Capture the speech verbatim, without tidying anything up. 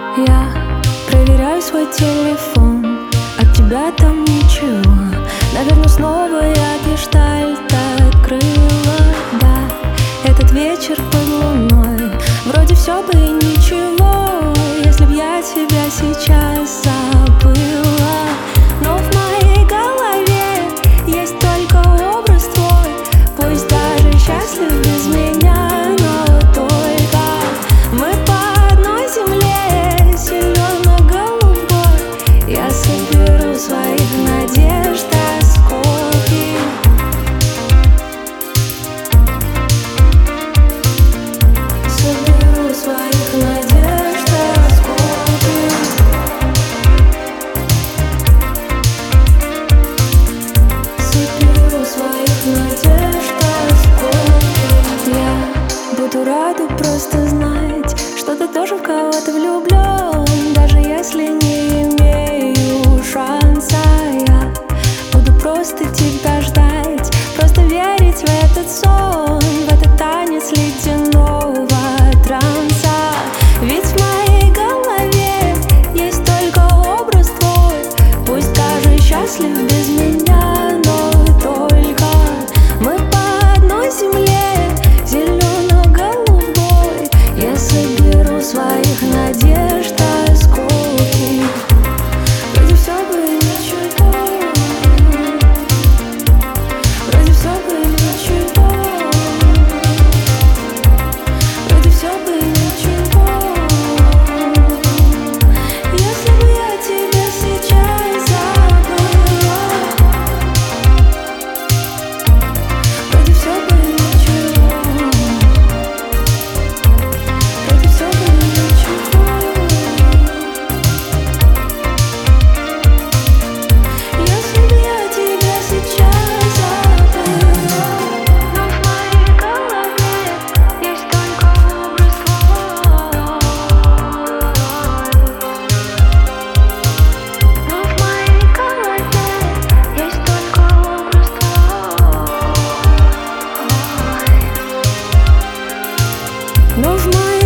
Я проверяю свой телефон, от тебя там ничего. Наверное, снова я гештальт открыла. Да, этот вечер под луной, вроде все бы и ничего, если б я тебя сейчас забыла. Но в моей голове есть только образ твой, пусть даже счастлив без меня, но только мы по одной земле, зелено-голубой. Я соберу своих надежд осколки. Соберу своих надежд осколки. Соберу своих надежд осколки. Я буду рада просто знать, что ты тоже в кого-то влюблен, даже если не имею шанса. Я буду просто тебя ждать, просто верить в этот сон, в этот танец ледяного транса. Ведь в моей голове есть только образ твой, пусть даже счастлив без меня, но только мы по одной земле, зелено-голубой. Я соберу своих надежд осколки. Вроде все бы ничего, вроде все бы ничего, вроде все бы ничего, если бы я тебя сейчас забыла. Вроде все бы ничего, вроде все бы ничего, если бы я тебя сейчас забыла. Но в моей голове есть только образ твой. Но в моей голове есть только образ твой. Но в моей